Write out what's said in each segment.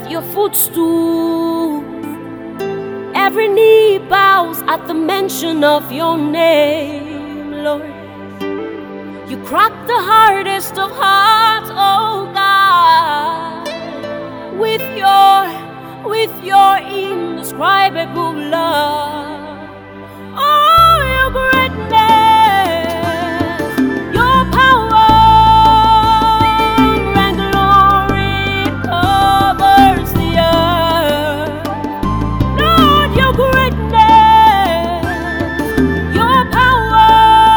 your footstool. Every knee bows at the mention of your name, Lord. You crack the hardest of hearts, oh God, with your indescribable love. Oh, your greatness, your power and glory covers the earth. Lord, your greatness, your power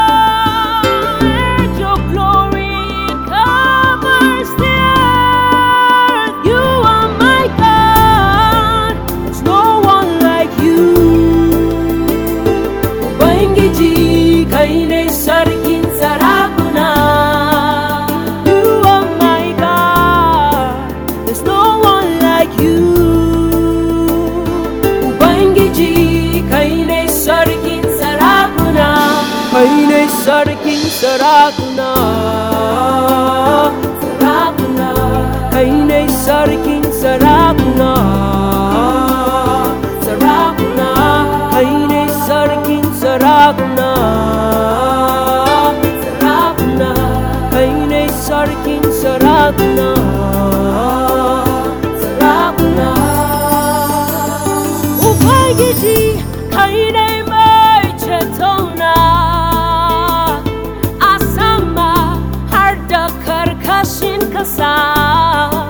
and your glory covers the earth. You are my God, there's no one like you. Ubangiji kai ne sarkin sarakuna. You are my God, there's no one like you. Ubangiji kai ne sarkin sarakuna. Kai ne sarkin sarakuna. Sarakuna. Kai ne sarkin sarakuna. Sarakuna. Kai ne sarkin sarakuna. Sarakuna. Kai ne sarkin sarakuna. Sarakuna. Ubangiji kai ne mai cetona a sama har da karkashin kasa.